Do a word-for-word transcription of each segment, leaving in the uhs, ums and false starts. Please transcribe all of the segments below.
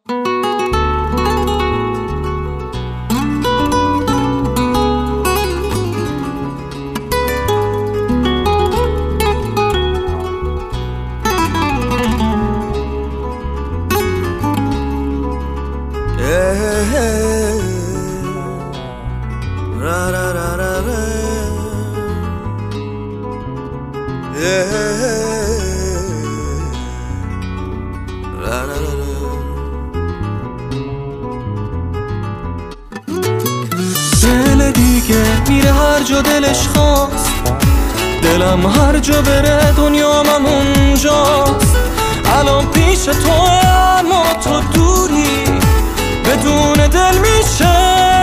دل دیگه میره هر جا دلش خواست، دلم هر جا بره دنیام هم اونجاست. الان پیش تو اما تو دوری، بدون دل میشه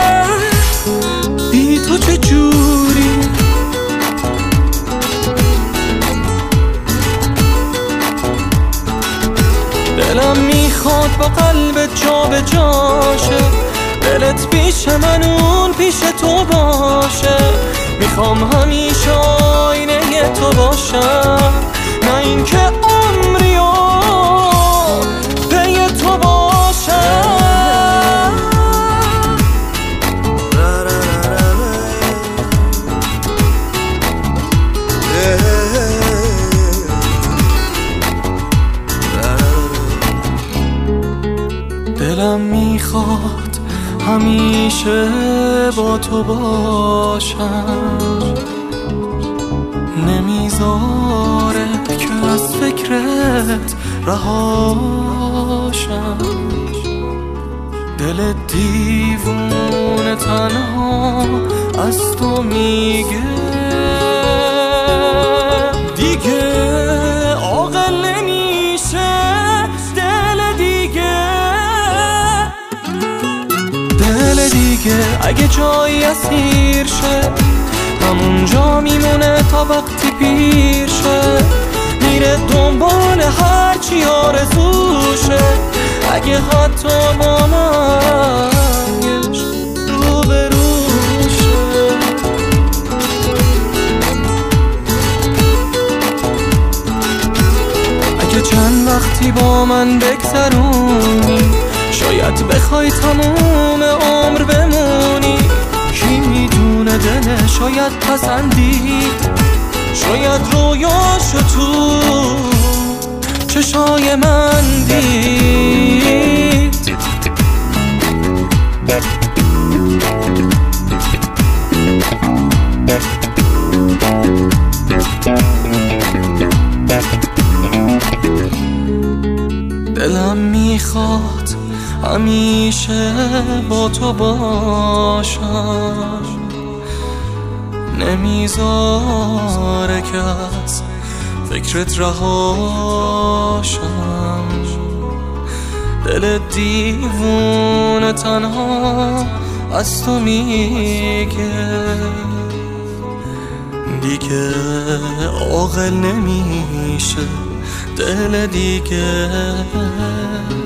بی تو چه جوری. دلم میخواد با قلبت جا به جاشه، دلت پیش من اون پیش تو باشه. میخوام همیشه آینه تو باشم، نه اینکه عمری و پی تو باشم. دلم میخواد همیشه با تو باشم، نمیذاره که از فکرت رهاشم. دل دیوونه تنها از تو میگه دیگه عاقل نمیشه. دل دیگه دل دیگه اگه جایی اسیر شه، همونجا میمونه تا وقتی پیر شه. میره دنبال هرچی آرزوشه، اگه حتی با مرگش رو به روشه. اگه چند وقتی با من بگذرونی، شاید بخوای تموم عمر بمونی. کی میدونه دل شاید پسندی، شاید رویاشو تو چشای من دید. دلم میخواد همیشه با تو باشم، نمیذاره که از فکرت رهاشم. دل دیوونه تنها از تو میگه دیگه عاقل نمیشه. دل دیگه